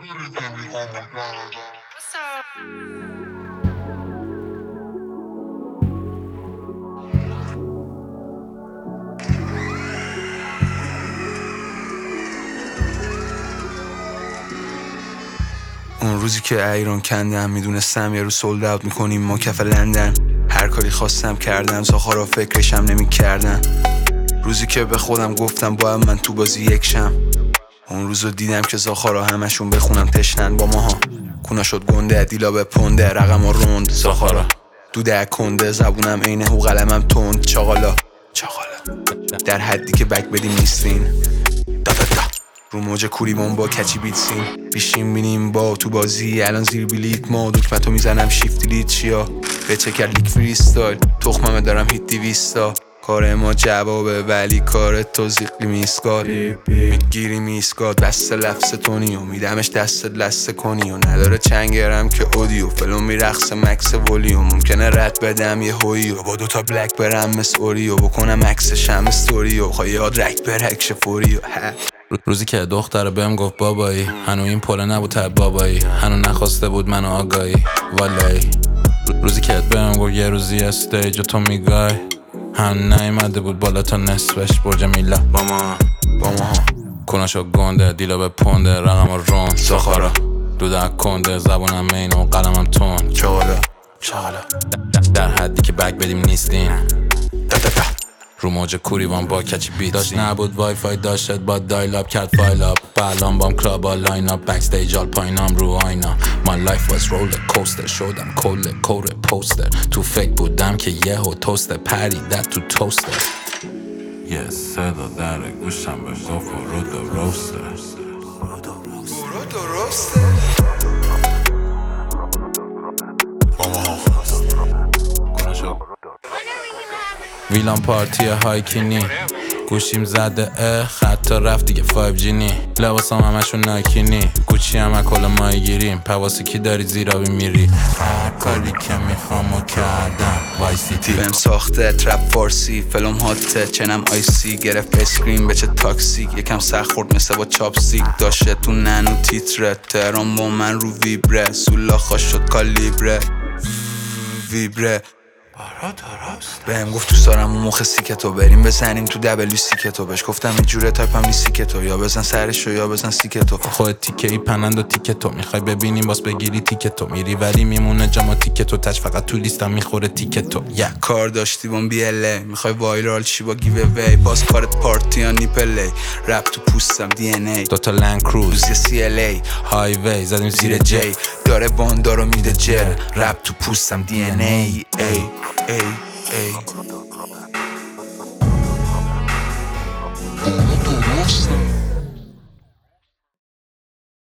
اون روزی که ایران کندم میدونستم یه روز سولد اوت میکنیم ما کف لندن. هر کاری خواستم کردم، ساخارا فکرشم نمی کردن. روزی که به خودم گفتم باید من تو بازی یکشم. اون روزو دیدم که زاخارا همشون بخونم تشنن با ماها. کونا شد گنده، دیلا به پنده، رقم و روند زاخارا دوده کنده، زبونم عین هو قلمم تند. چاقالا در حدی که بک بدیم نیستین. رو موج کوریبان با کچی بیتسین بیشیم بینیم با تو بازی الان زیر بلیت ما. دکمتو میزنم شیفت لیت چیا به چکر لیک فریستایل تخممه دارم هیت 200 کار ما جوابه ولی کار تو زیقلی میسکال میگیری میسکال دست لفظ تونی و میدمش دست لسته کنی و نداره چنگرم که اودیو فلوم میرخص مکس ولیوم. ممکنه رد بدم یه هویی و با دوتا بلک برم مثل اوریو بکنم عکس شم استوریو خواهی یاد رک برکش فوریو. روزی که دختر بهم گفت بابایی هنو این پله نبود تب بابایی هنو نخواسته بود منو آگاهی والایی. روزی که بهم گفت یه روزی استیج و تو میگای هنو نیمده بود بالا تا نصفش برج میلا با ما کناشو گنده دیلا به پنده رقم و رون زاخارا دودک کنده زبونم مین و قلمم تون. چاقالا در حدی که بک بدیم نیستین. رو موج کوریوان با کچی بیت داشت نبود وای فای داشت با دایل اپ کرد فایل اپ بلان بام کلاب با لاین اپ بک استیج آل پایینام رو آینا. My life was roller coaster شدم کل کور پوستر تو فکر بودم که یهو توستر پریدت تو توستر. یه صدا در گوشم به گفت ورود و روستر ویلان پارتی هایکینی گوشیم زده خطا رفت دیگه 5G نی لباسام همشون نایکینی گوچی همه کل مایی گیریم پواسی کی داری زیرابی میری هر کاری که میخوام و کردم وای سیتی بهم ساخته ترپ فارسی فلوم هاته چنم آیسی گرفت اسکرین به چه تاکسیک یکم سخت خورد مثل با چاپسیک داشته تو ننو تیتره تهران با من رو ویبره سولا خوش شد کالیبره ویبره بهم گفت دوست دارم اون مخ سیکتو بریم بزنیم تو دبلیو سیکتو. بهش گفتم این جوره تایپم نیست سیکتو یا بزن سرشو یا بزن سیکتو. خود تیکه ای پنند و تیکتو میخوای ببینیم باز بگیری تیکتو میری ولی میمونه جاما تیکتو تچ فقط تو لیستم میخوره تیکتو. کار داشتی بام بی ال ای میخوای وایرال چی با گیو اوی باز کارت پارتی ها نیپلی رپ تو پوستم دی ان ای دوتا لند کروز یه سی ال ای هایوی زدیم زیر جی داره واندارو میده جر رپ تو پوستم دی ان ای ای